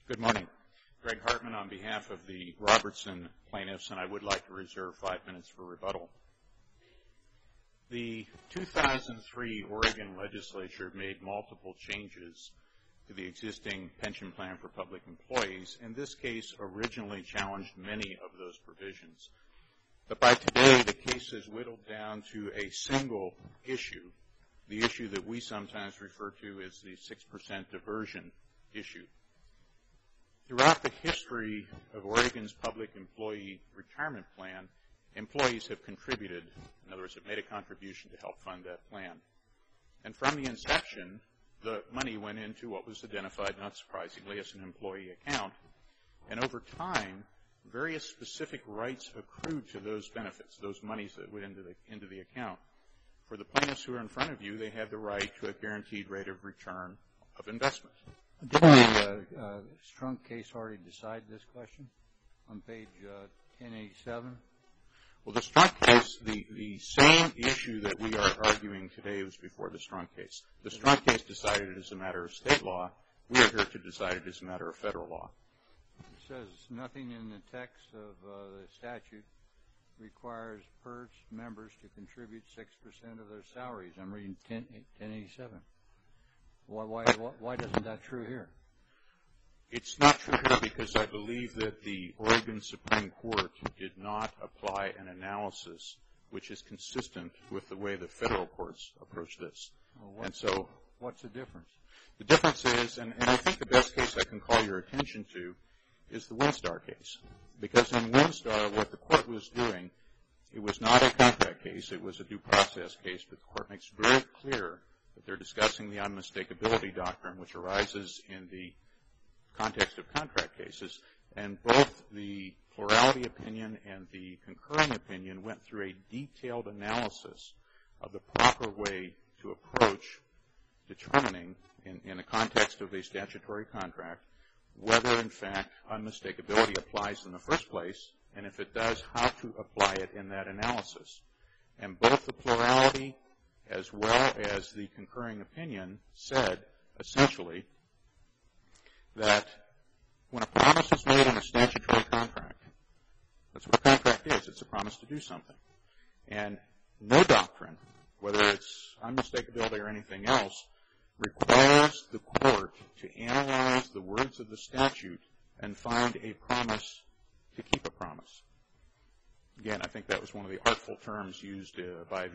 Good morning. Greg Hartman on behalf of the Robertson plaintiffs, and I would like to reserve 5 minutes for rebuttal. The 2003 Oregon legislature made multiple changes to the existing pension plan for public employees, and this case originally challenged many of those provisions. But by today, the case has whittled down to a single issue, the issue that we sometimes refer to as the 6% diversion issue. Throughout the history of Oregon's public employee retirement plan, employees have contributed. In other words, have made a contribution to help fund that plan. And from the inception, the money went into what was identified, not surprisingly, as an employee account. And over time, various specific rights accrued to those benefits, those monies that went into the account. For the plaintiffs who are in front of you, they had the right to a guaranteed rate of return of investment. Didn't the Strunk case already decide this question on page 1087? Well, the Strunk case, the same issue that we are arguing today was before the Strunk case. The Strunk case decided it as a matter of state law. We are here to decide it as a matter of federal law. It says nothing in the text of the statute requires PERS members to contribute 6% of their salaries. I'm reading 1087. Why isn't that true here? It's not true here because I believe that the Oregon Supreme Court did not apply an analysis which is consistent with the way the federal courts approach this. Well, what's the difference? The difference is, and I think the best case I can call your attention to, is the Winstar case. Because in Winstar, what the court was doing, it was not a contract case, it was a due process case, but the court makes very clear that they're discussing the unmistakability doctrine, which arises in the context of contract cases, and both the plurality opinion and the concurring opinion went through a detailed analysis of the proper way to approach determining, in the context of a statutory contract, whether in fact unmistakability applies in the first place, and if it does, how to apply it in that analysis. And both the plurality as well as the concurring opinion said, essentially, that when a promise is made in a statutory contract, that's what a contract is, it's a promise to do something. And no doctrine, whether it's unmistakability or anything else, requires the court to analyze the words of the statute and find a promise to keep a promise. Again, I think that was one of the artful terms used by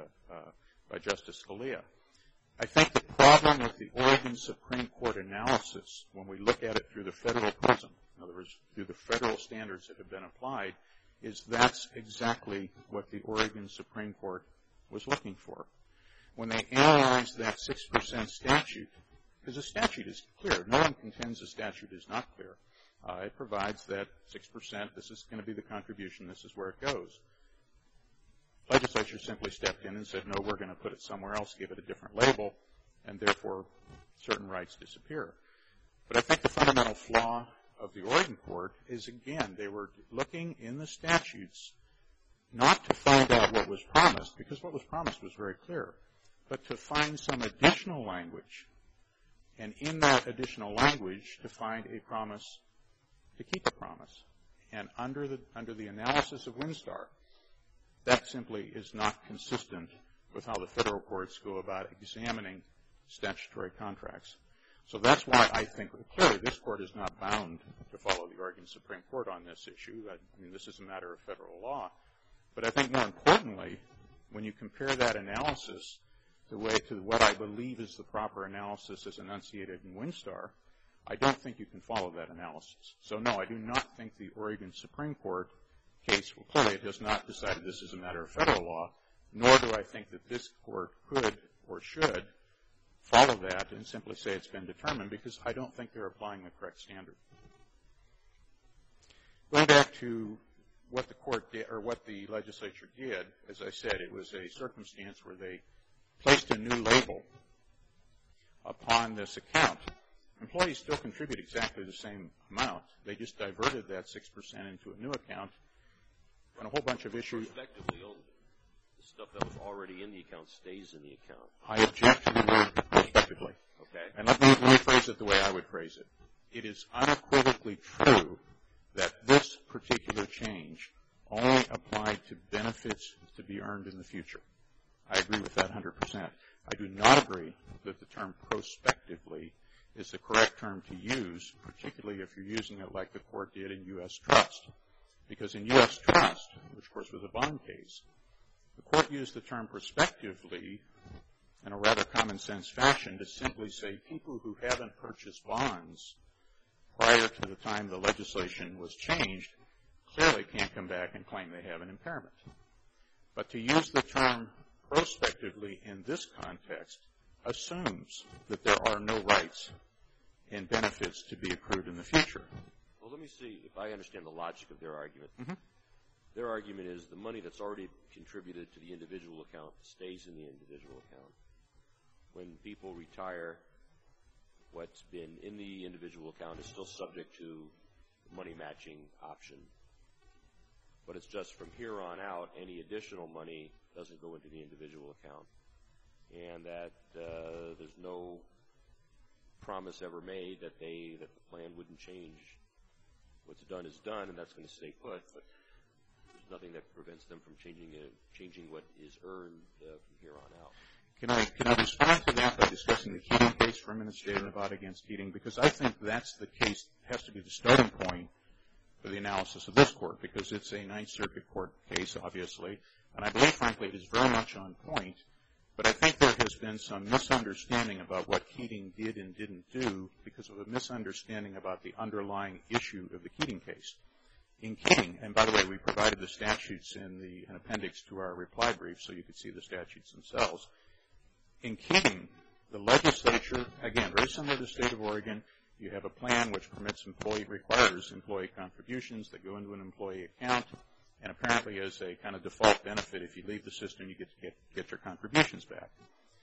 Justice Scalia. I think the problem with the Oregon Supreme Court analysis, when we look at it through the federal prism, in other words, through the federal standards that have been applied, is that's exactly what the Oregon Supreme Court was looking for. When they analyzed that 6% statute, because the statute is clear, no one contends the statute is not clear. It provides that 6%, this is going to be the contribution, this is where it goes. Legislature simply stepped in and said, no, we're going to put it somewhere else, give it a different label, and therefore certain rights disappear. But I think the fundamental flaw of the Oregon court is, again, they were looking in the statutes not to find out what was promised, because what was promised was very clear, but to find some additional language, and in that additional language to find a promise to keep a promise. And under the analysis of Winstar, that simply is not consistent with how the federal courts go about examining statutory contracts. So that's why I think clearly this court is not bound to follow the Oregon Supreme Court on this issue. I mean, this is a matter of federal law. But I think more importantly, when you compare that analysis to what I believe is the proper analysis as enunciated in Winstar, I don't think you can follow that analysis. So no, I do not think the Oregon Supreme Court case, well, clearly it has not decided this is a matter of federal law, nor do I think that this court could or should follow that and simply say it's been determined, because I don't think they're applying the correct standard. Going back to what the court did, or what the legislature did, as I said, it was a circumstance where they placed a new label upon this account. Employees still contribute exactly the same amount. They just diverted that 6% into a new account, and a whole bunch of issues. Prospectively owned it. The stuff that was already in the account stays in the account. I object to the word prospectively. Okay. And let me phrase it the way I would phrase it. it is unequivocally true that this particular change only applied to benefits to be earned in the future. I agree with that 100%. I do not agree that the term prospectively is the correct term to use, particularly if you're using it like the court did in U.S. Trust. Because in U.S. Trust, which of course was a bond case, the court used the term prospectively in a rather common sense fashion to simply say people who haven't purchased bonds prior to the time the legislation was changed clearly can't come back and claim they have an impairment. But to use the term prospectively in this context assumes that there are no rights and benefits to be accrued in the future. Well, let me see if I understand the logic of their argument. Mm-hmm. Their argument is the money that's already contributed to the individual account stays in the individual account. When people retire, what's been in the individual account is still subject to the money matching option. But it's just from here on out, any additional money doesn't go into the individual account. And that there's no promise ever made that the plan wouldn't change. What's done is done, and that's going to stay put. But there's nothing that prevents them from changing what is earned from here on out. Can I respond to that by discussing the Keating case for a minute, State of Nevada against Keating? Because I think that's the case, has to be the starting point for the analysis of this court, because it's a Ninth Circuit court case, obviously. And I believe, frankly, it is very much on point. But I think there has been some misunderstanding about what Keating did and didn't do because of a misunderstanding about the underlying issue of the Keating case. In Keating, and by the way, we provided the statutes in an appendix to our reply brief so you could see the statutes themselves. In Keating, the legislature, again, very similar to the state of Oregon, you have a plan which requires employee contributions that go into an employee account, and apparently as a kind of default benefit, if you leave the system, you get your contributions back.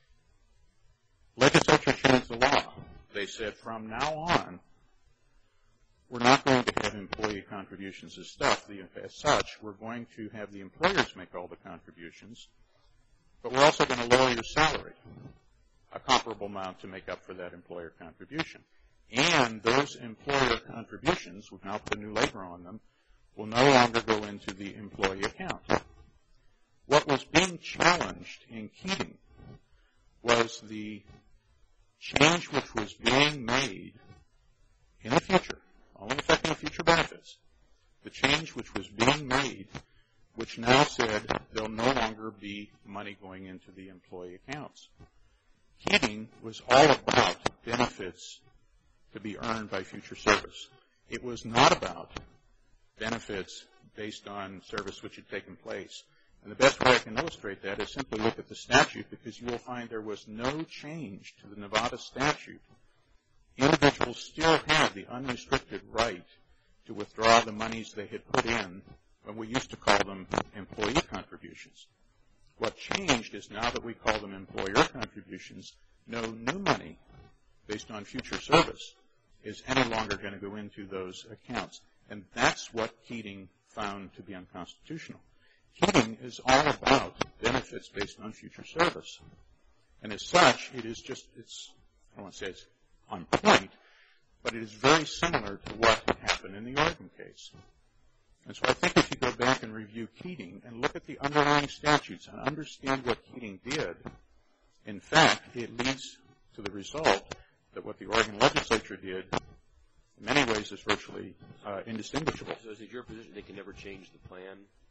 Legislature changed the law. They said from now on, we're not going to have employee contributions as stuff. As such, we're going to have the employers make all the contributions, but we're also going to lower your salary, a comparable amount to make up for that employer contribution. And those employer contributions, we've now put new labor on them, will no longer go into the employee account. What was being challenged in Keating was the change which was being made in the future, only affecting future benefits, the change which was being made which now said there'll no longer be money going into the employee accounts. Keating was all about benefits to be earned by future service. It was not about benefits based on service which had taken place. And the best way I can illustrate that is simply look at the statute, because you will find there was no change to the Nevada statute. Individuals still have the unrestricted right to withdraw the monies they had put in when we used to call them employee contributions. What changed is now that we call them employer contributions, no new money based on future service is any longer going to go into those accounts. And that's what Keating found to be unconstitutional. Keating is all about benefits based on future service. And as such, I don't want to say it's on point, but it is very similar to what happened in the Oregon case. And so I think if you go back and review Keating and look at the underlying statutes and understand what Keating did, in fact, it leads to the result that what the Oregon legislature did in many ways is virtually indistinguishable. So is it your position they can never change the plan?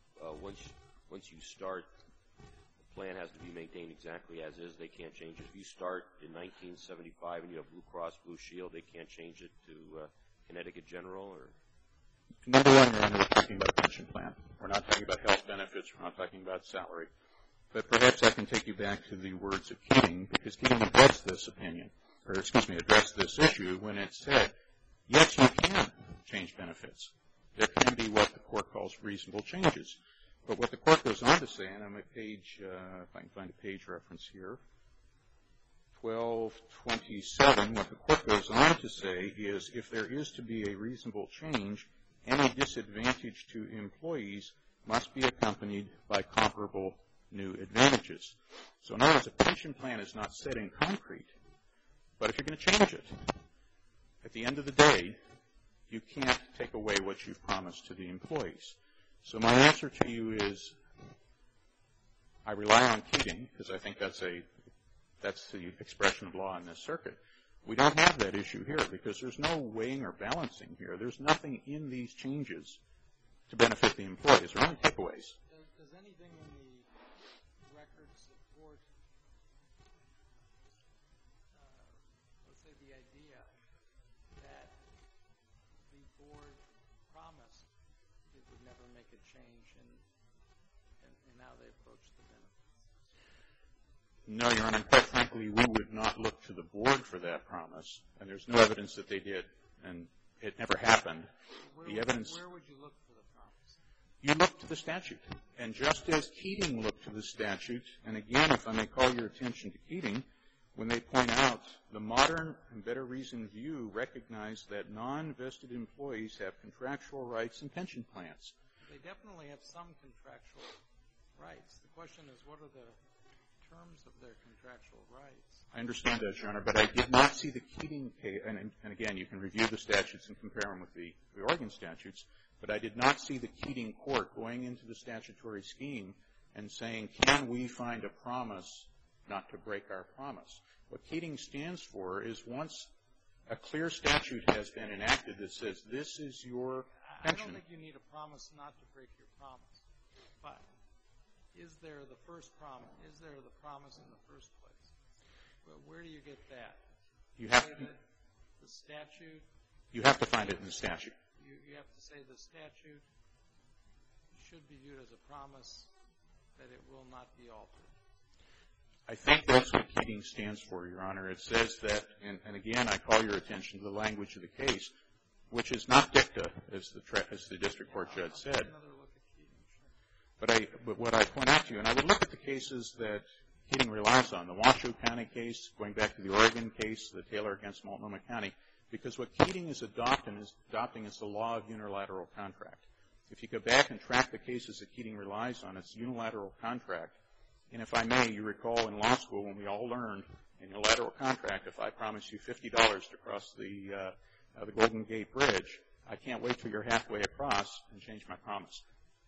Once you start, the plan has to be maintained exactly as is. They can't change it. If you start in 1975 and you have Blue Cross Blue Shield, they can't change it to Connecticut General? Or? Number one, Your Honor, we're talking about a pension plan. We're not talking about health benefits. We're not talking about salary. But perhaps I can take you back to the words of Keating, because Keating addressed this addressed this issue when it said, yes, you can change benefits. There can be what the court calls reasonable changes. But what the court goes on to say, and I'm at page, if I can find a page reference here, 1227, what the court goes on to say is if there is to be a reasonable change, any disadvantage to employees must be accompanied by comparable new advantages. So in other words, a pension plan is not set in concrete, but if you're going to change it, at the end of the day, you can't take away what you've promised to the employees. So my answer to you is I rely on Keating because I think that's the expression of law in this circuit. We don't have that issue here because there's no weighing or balancing here. There's nothing in these changes to benefit the employees. There are only takeaways. Does anything in the record support, let's say, the idea that the board promised it would never make a change in how they approach the benefits? No, Your Honor. Quite frankly, we would not look to the board for that promise, and there's no evidence that they did, and it never happened. Where would you look for the promise? You look to the statute. And just as Keating looked to the statute, and again, if I may call your attention to Keating, when they point out the modern and better reasoned view recognize that non-vested employees have contractual rights and pension plans. They definitely have some contractual rights. The question is, what are the terms of their contractual rights? I understand that, Your Honor, but I did not see the Keating case, and again, you can review the statutes and compare them with the Oregon statutes, but I did not see the Keating court going into the statutory scheme and saying, can we find a promise not to break our promise? What Keating stands for is once a clear statute has been enacted that says this is your pension. I don't think you need a promise not to break your promise, but is there the promise in the first place? Well, where do you get that? You have the statute. You have to find it in the statute. You have to say the statute should be viewed as a promise that it will not be altered. I think that's what Keating stands for, Your Honor. It says that, and again, I call your attention to the language of the case, which is not dicta, as the district court judge said. Another look at Keating, sure. But what I point out to you, and I would look at the cases that Keating relies on, the Washoe County case, going back to the Oregon case, the Taylor against Multnomah County, because what Keating is adopting is the law of unilateral contract. If you go back and track the cases that Keating relies on, it's unilateral contract. And if I may, you recall in law school when we all learned in unilateral contract, if I promise you $50 to cross the Golden Gate Bridge, I can't wait till you're halfway across and change my promise.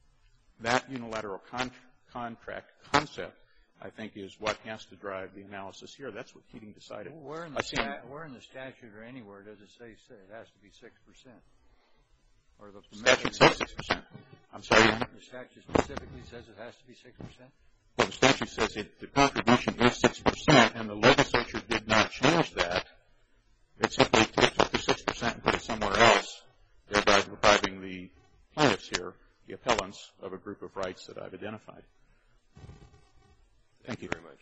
That unilateral contract concept, I think, is what has to drive the analysis here. That's what Keating decided. Where in the statute or anywhere does it say it has to be 6%? Or the statute says 6%. I'm sorry, Your Honor? The statute specifically says it has to be 6%? Well, the statute says the contribution is 6%, and the legislature did not change that. It simply took the 6% and put it somewhere else, thereby depriving the plaintiffs here, the appellants, of a group of rights that I've identified. Thank you very much.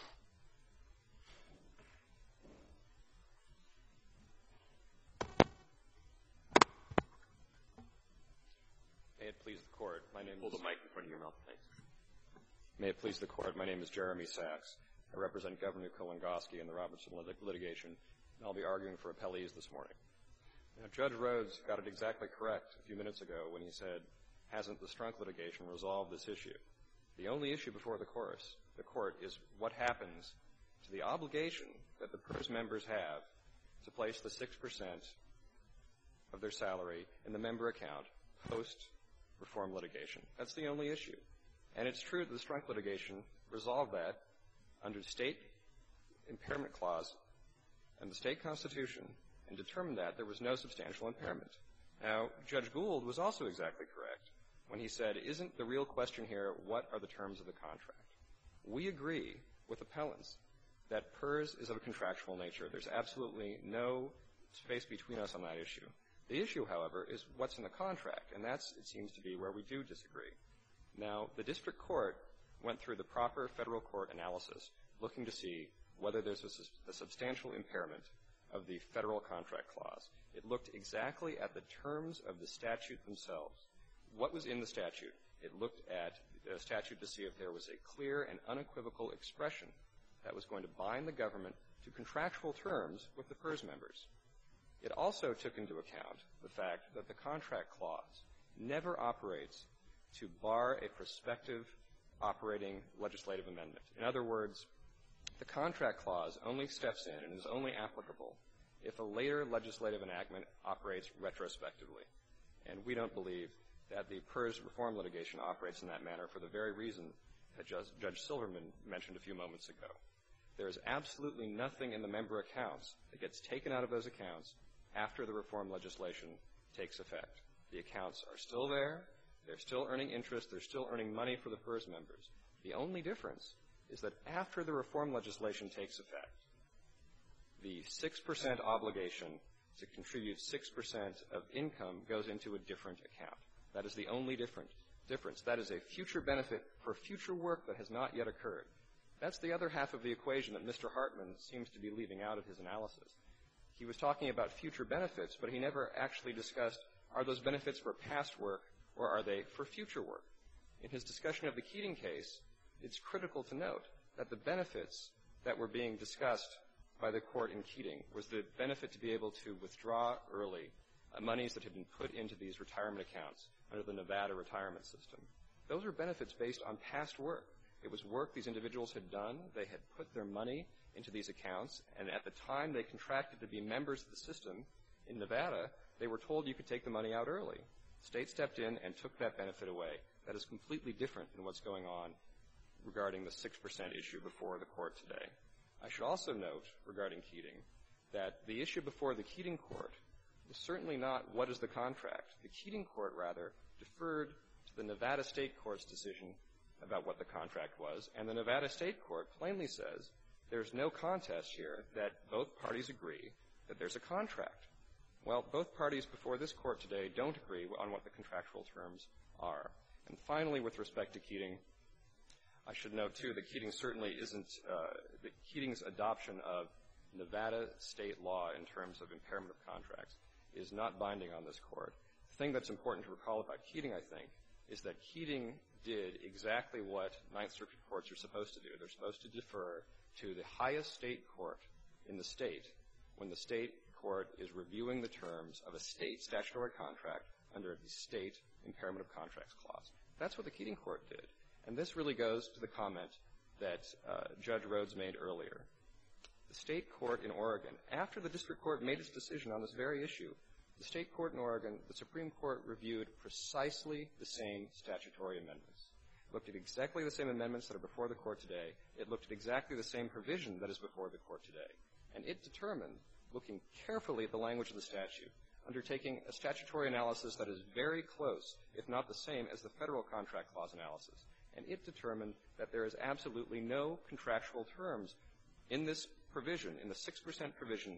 May it please the Court. Hold the mic in front of your mouth, thanks. May it please the Court. My name is Jeremy Sachs. I represent Governor Kulongoski in the Robertson litigation, and I'll be arguing for appellees this morning. Now, Judge Rhodes got it exactly correct a few minutes ago when he said, hasn't the Strunk litigation resolved this issue? The only issue before the court is what happens to the obligation that the PERS members have to place the 6% of their salary in the member account post-reform litigation. That's the only issue. And it's true that the Strunk litigation resolved that under state impairment clause and the state constitution and determined that there was no substantial impairment. Now, Judge Gould was also exactly correct when he said, isn't the real question here, what are the terms of the contract? We agree with appellants that PERS is of a contractual nature. There's absolutely no space between us on that issue. The issue, however, is what's in the contract, and that's, it seems to be, where we do disagree. Now, the district court went through the proper federal court analysis looking to see whether there's a substantial impairment of the federal contract clause. It looked exactly at the terms of the statute themselves. What was in the statute? It looked at the statute to see if there was a clear and unequivocal expression that was going to bind the government to contractual terms with the PERS members. It also took into account the fact that the contract clause never operates to bar a prospective operating legislative amendment. In other words, the contract clause only steps in and is only applicable if a later legislative enactment operates retrospectively. And we don't believe that the PERS reform litigation operates in that manner for the very reason that Judge Silverman mentioned a few moments ago. There is absolutely nothing in the member accounts that gets taken out of those accounts after the reform legislation takes effect. The accounts are still there. They're still earning interest. They're still earning money for the PERS members. The only difference is that after the reform legislation takes effect, the 6% obligation to contribute 6% of income goes into a different account. That is the only difference. That is a future benefit for future work that has not yet occurred. That's the other half of the equation that Mr. Hartman seems to be leaving out of his analysis. He was talking about future benefits, but he never actually discussed, are those benefits for past work or are they for future work? In his discussion of the Keating case, it's critical to note that the benefits that were being discussed by the court in Keating was the benefit to be able to withdraw early monies that had been put into these retirement accounts under the Nevada retirement system. Those were benefits based on past work. It was work these individuals had done. They had put their money into these accounts, and at the time they contracted to be members of the system in Nevada, they were told you could take the money out early. The state stepped in and took that benefit away. That is completely different than what's going on regarding the 6% issue before the court today. I should also note regarding Keating that the issue before the Keating court was certainly not what is the contract. The Keating court, rather, deferred to the Nevada state court's decision about what the contract was, and the Nevada state court plainly says there's no contest here that both parties agree that there's a contract. Well, both parties before this court today don't agree on what the contractual terms are. And finally, with respect to Keating, I should note, too, that Keating certainly isn't that Keating's adoption of Nevada state law in terms of impairment of contracts is not binding on this court. The thing that's important to recall about Keating, I think, is that Keating did exactly what Ninth Circuit courts are supposed to do. They're supposed to defer to the highest state court in the state when the state court is reviewing the terms of a state statutory contract under the state impairment of contracts clause. That's what the Keating court did. And this really goes to the comment that Judge Rhodes made earlier. The state court in Oregon, after the district court made its decision on this very issue, the state court in Oregon, the Supreme Court reviewed precisely the same statutory amendments. It looked at exactly the same amendments that are before the court today. It looked at exactly the same provision that is before the court today. And it determined, looking carefully at the language of the statute, undertaking a statutory analysis that is very close, if not the same, as the federal contract clause analysis. And it determined that there is absolutely no contractual terms in this provision, in the 6% provision,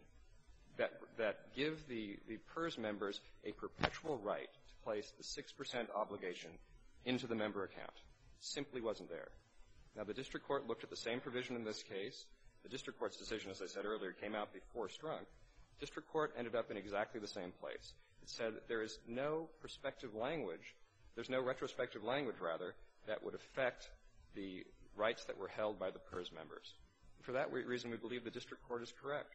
that give the PERS members a perpetual right to place the 6% obligation into the member account. It simply wasn't there. Now, the district court looked at the same provision in this case. The district court's decision, as I said earlier, came out before Strunk. District court ended up in exactly the same place. It said that there is no prospective language, there's no retrospective language, rather, that would affect the rights that were held by the PERS members. For that reason, we believe the district court is correct.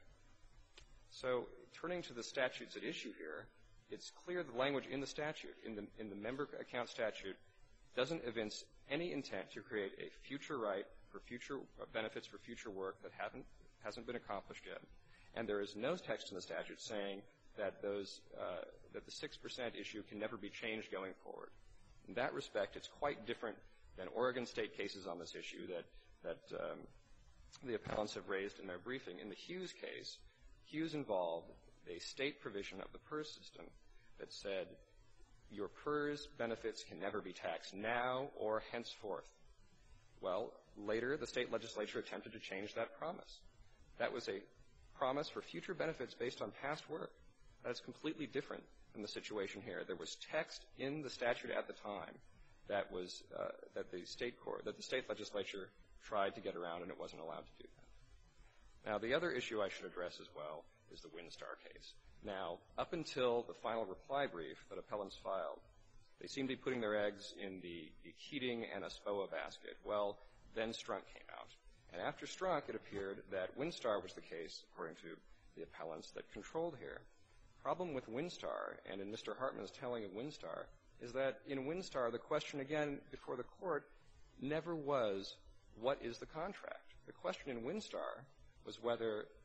So turning to the statutes at issue here, it's clear the language in the statute, in the member account statute, doesn't evince any intent to create a future right for future benefits for future work that hasn't been accomplished yet. And there is no text in the statute saying that that the 6% issue can never be changed going forward. In that respect, it's quite different than Oregon state cases on this issue that the appellants have raised in their briefing. In the Hughes case, Hughes involved a state provision of the PERS system that said your PERS benefits can never be taxed now or henceforth. Well, later the state legislature attempted to change that promise. That was a promise for future benefits based on past work. That is completely different than the situation here. There was text in the statute at the time that was that the state legislature tried to get around, and it wasn't allowed to do that. Now, the other issue I should address as well is the Winstar case. Now, up until the final reply brief that appellants filed, they seemed to be putting their eggs in the Keating and Espoa basket. Well, then Strunk came out. And after Strunk, it appeared that Winstar was the case, according to the appellants, that controlled here. The problem with Winstar, and in Mr. Hartman's telling of Winstar, is that in Winstar, the question, again, before the court, never was, what is the contract? The question in Winstar was whether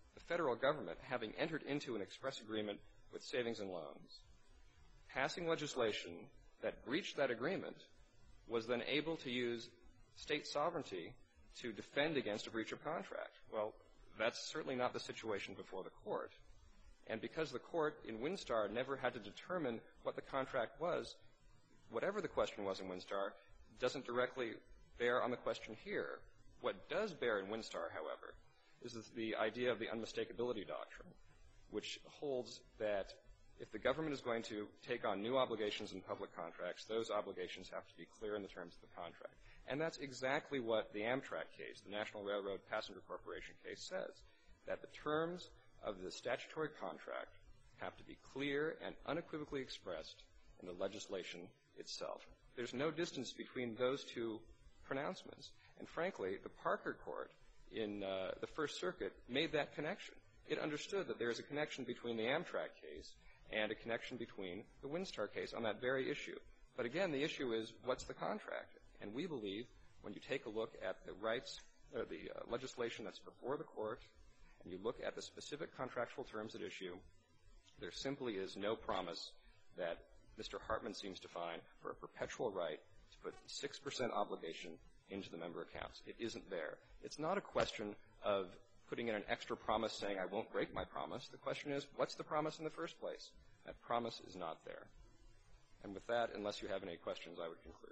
the federal government, having entered into an express agreement with Savings and Loans, passing legislation that breached that agreement, was then able to use state sovereignty to defend against a breach of contract. Well, that's certainly not the situation before the court. And because the court in Winstar never had to determine what the contract was, whatever the question was in Winstar doesn't directly bear on the question here. What does bear in Winstar, however, is the idea of the unmistakability doctrine, which holds that if the government is going to take on new obligations in public contracts, those obligations have to be clear in the terms of the contract. And that's exactly what the Amtrak case, the National Railroad Passenger Corporation case, says, that the terms of the statutory contract have to be clear and unequivocally expressed in the legislation itself. There's no distance between those two pronouncements. And frankly, the Parker Court in the First Circuit made that connection. It understood that there is a connection between the Amtrak case and a connection between the Winstar case on that very issue. But again, the issue is, what's the contract? And we believe when you take a look at the rights, the legislation that's before the court, and you look at the specific contractual terms at issue, there simply is no promise that Mr. Hartman seems to find for a perpetual right to put 6% obligation into the member accounts. It isn't there. It's not a question of putting in an extra promise saying I won't break my promise. The question is, what's the promise in the first place? That promise is not there. And with that, unless you have any questions, I would conclude.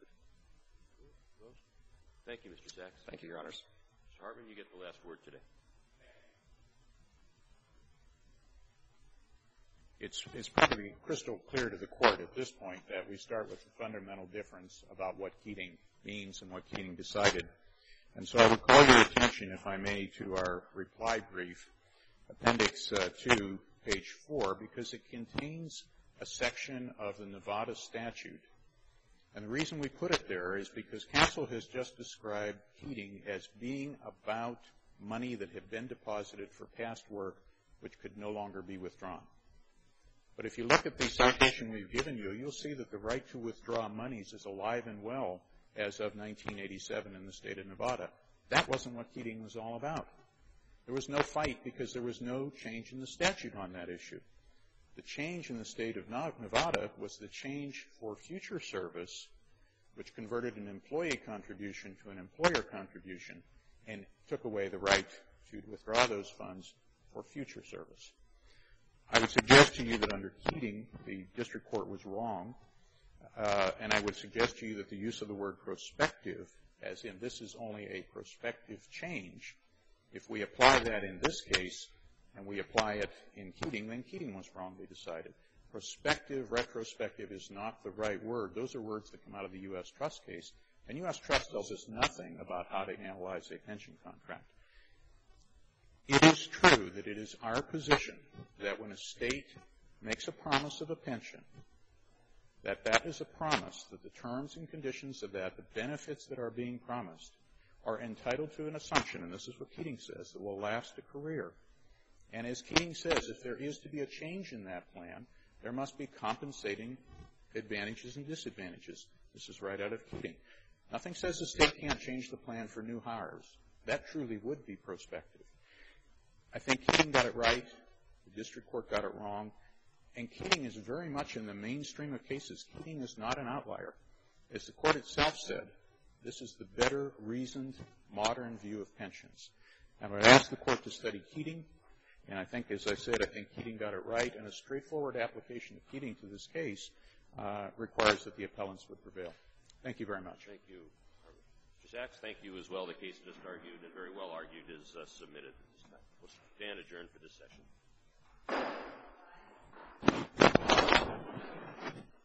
Thank you, Mr. Sachs. Thank you, Your Honors. Mr. Hartman, you get the last word today. It's probably crystal clear to the court at this point that we start with the fundamental difference about what Keating means and what Keating decided. And so I would call your attention, if I may, to our reply brief, Appendix 2, page 4, because it contains a section of the Nevada statute. And the reason we put it there is because counsel has just described Keating as being about money that had been deposited for past work which could no longer be withdrawn. But if you look at the citation we've given you, you'll see that the right to withdraw monies is alive and well as of 1987 in the state of Nevada. That wasn't what Keating was all about. There was no fight because there was no change in the statute on that issue. The change in the state of Nevada was the change for future service, which converted an employee contribution to an employer contribution and took away the right to withdraw those funds for future service. I would suggest to you that under Keating, the district court was wrong, and I would suggest to you that the use of the word prospective, as in this is only a prospective change, if we apply that in this case and we apply it in Keating, then Keating was wrongly decided. Prospective, retrospective is not the right word. Those are words that come out of the U.S. Trust case, and U.S. Trust tells us nothing about how to analyze a pension contract. It is true that it is our position that when a state makes a promise of a pension, that that is a promise that the terms and conditions of that, the benefits that are being promised, are entitled to an assumption, and this is what Keating says, that will last a career. And as Keating says, if there is to be a change in that plan, there must be compensating advantages and disadvantages. This is right out of Keating. Nothing says the state can't change the plan for new hires. That truly would be prospective. I think Keating got it right. The district court got it wrong. And Keating is very much in the mainstream of cases. Keating is not an outlier. As the court itself said, this is the better reasoned modern view of pensions. And I would ask the court to study Keating. And I think, as I said, I think Keating got it right. And a straightforward application of Keating to this case requires that the appellants would prevail. Thank you very much. Thank you. Mr. Sachs, thank you as well. The case just argued and very well argued is submitted. We'll stand adjourned for this session.